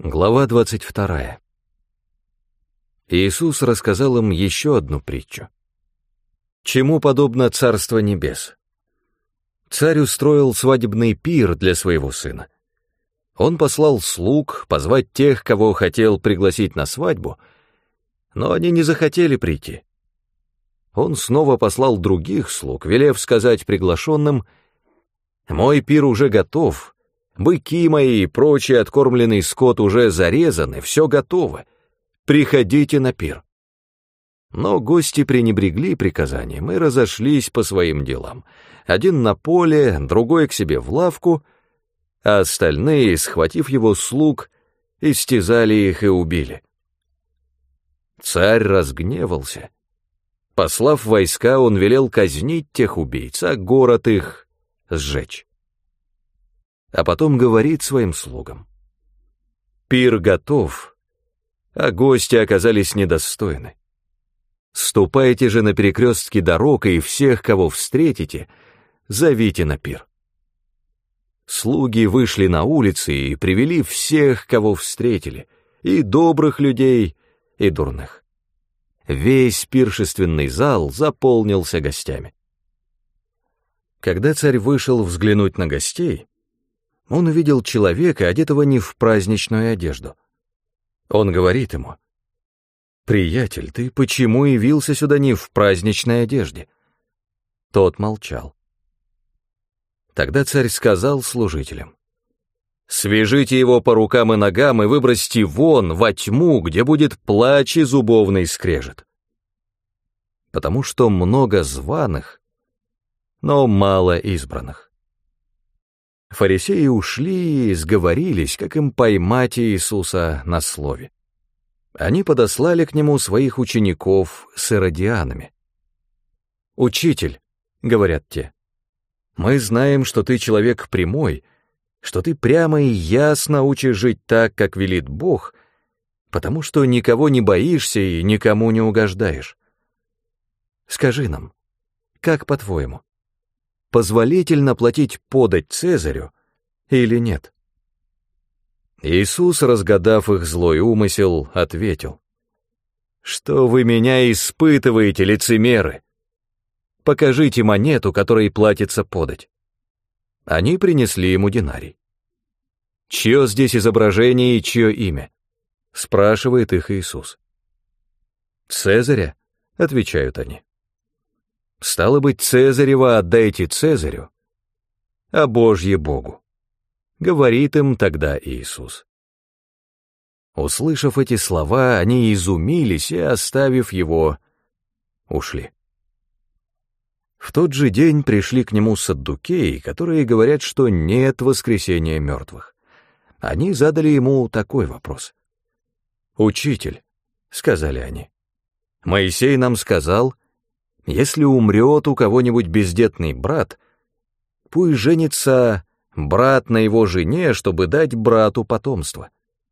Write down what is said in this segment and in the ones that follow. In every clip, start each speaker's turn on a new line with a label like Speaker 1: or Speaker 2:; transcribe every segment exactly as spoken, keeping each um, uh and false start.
Speaker 1: Глава двадцать вторая. Иисус рассказал им еще одну притчу. Чему подобно Царство Небес? Царь устроил свадебный пир для своего сына. Он послал слуг позвать тех, кого хотел пригласить на свадьбу, но они не захотели прийти. Он снова послал других слуг, велев сказать приглашенным: «Мой пир уже готов, быки мои и прочий откормленный скот уже зарезаны, все готово, приходите на пир». Но гости пренебрегли приказанием и разошлись по своим делам, один на поле, другой к себе в лавку, а остальные, схватив его слуг, истязали их и убили. Царь разгневался. Послав войска, он велел казнить тех убийц, а город их сжечь. А потом говорит своим слугам: «Пир готов, а гости оказались недостойны. Ступайте же на перекрестки дорог, и всех, кого встретите, зовите на пир». Слуги вышли на улицы и привели всех, кого встретили, и добрых людей, и дурных. Весь пиршественный зал заполнился гостями. Когда царь вышел взглянуть на гостей, он увидел человека, одетого не в праздничную одежду. Он говорит ему: «Приятель, ты почему явился сюда не в праздничной одежде?» Тот молчал. Тогда царь сказал служителям: «Свяжите его по рукам и ногам и выбросьте вон, во тьму, где будет плач и зубовный скрежет. Потому что много званых, но мало избранных». Фарисеи ушли и сговорились, как им поймать Иисуса на слове. Они подослали к нему своих учеников с иродианами. «Учитель», — говорят те, — «мы знаем, что ты человек прямой, что ты прямо и ясно учишь жить так, как велит Бог, потому что никого не боишься и никому не угождаешь. Скажи нам, как по-твоему, позволительно платить подать Цезарю или нет?» Иисус, разгадав их злой умысел, ответил: «Что вы меня испытываете, лицемеры? Покажите монету, которой платится подать». Они принесли ему динарий. «Чье здесь изображение и чье имя?» — спрашивает их Иисус. «Цезаря», — отвечают они. «Стало быть, Цезарева отдайте Цезарю, а Божье Богу», — говорит им тогда Иисус. Услышав эти слова, они изумились и, оставив его, ушли. В тот же день пришли к нему саддукеи, которые говорят, что нет воскресения мертвых. Они задали ему такой вопрос: «Учитель», — сказали они, — «Моисей нам сказал, если умрет у кого-нибудь бездетный брат, пусть женится брат на его жене, чтобы дать брату потомство.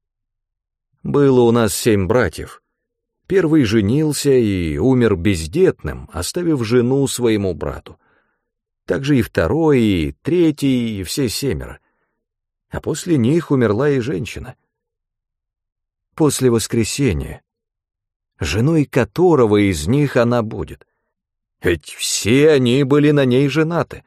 Speaker 1: Было у нас семь братьев. Первый женился и умер бездетным, оставив жену своему брату. Также и второй, и третий, и все семеро. А после них умерла и женщина. После воскресения, женой которого из них она будет? Ведь все они были на ней женаты.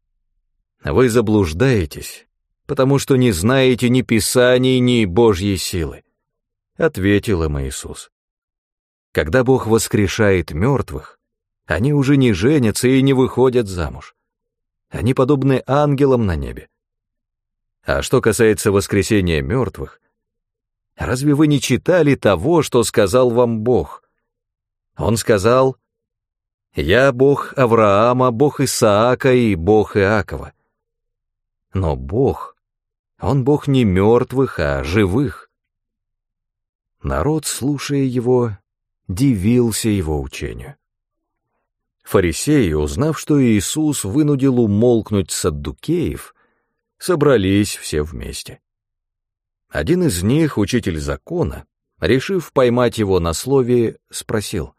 Speaker 1: Вы заблуждаетесь, потому что не знаете ни Писаний, ни Божьей силы», — ответил им Иисус. «Когда Бог воскрешает мертвых, они уже не женятся и не выходят замуж. Они подобны ангелам на небе. А что касается воскресения мертвых, разве вы не читали того, что сказал вам Бог? Он сказал: «Я Бог Авраама, Бог Исаака и Бог Иакова». Но Бог, Он Бог не мертвых, а живых. Народ, слушая его, дивился его учению. Фарисеи, узнав, что Иисус вынудил умолкнуть саддукеев, собрались все вместе. Один из них, учитель закона, решив поймать его на слове, спросил: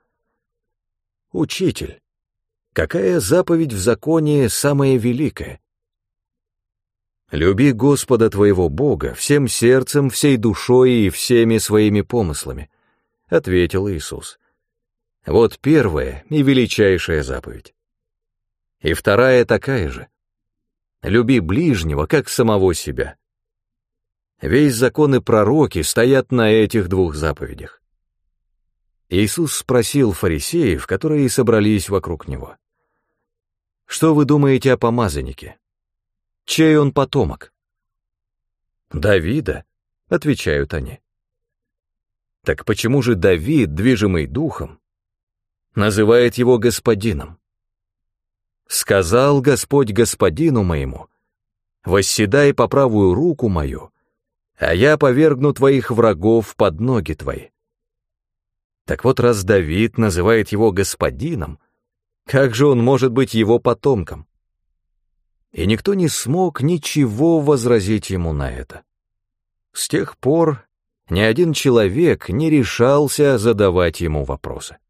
Speaker 1: «Учитель, какая заповедь в законе самая великая?» «Люби Господа твоего Бога всем сердцем, всей душой и всеми своими помыслами», — ответил Иисус. Вот первая и величайшая заповедь. И вторая такая же. Люби ближнего, как самого себя. Весь закон и пророки стоят на этих двух заповедях. Иисус спросил фарисеев, которые собрались вокруг него: «Что вы думаете о помазаннике? Чей он потомок?» «Давида», — отвечают они. «Так почему же Давид, движимый духом, называет его господином? Сказал Господь господину моему: восседай по правую руку мою, а я повергну твоих врагов под ноги твои». Так вот, раз Давид называет его господином, как же он может быть его потомком? И никто не смог ничего возразить ему на это. С тех пор ни один человек не решался задавать ему вопросы.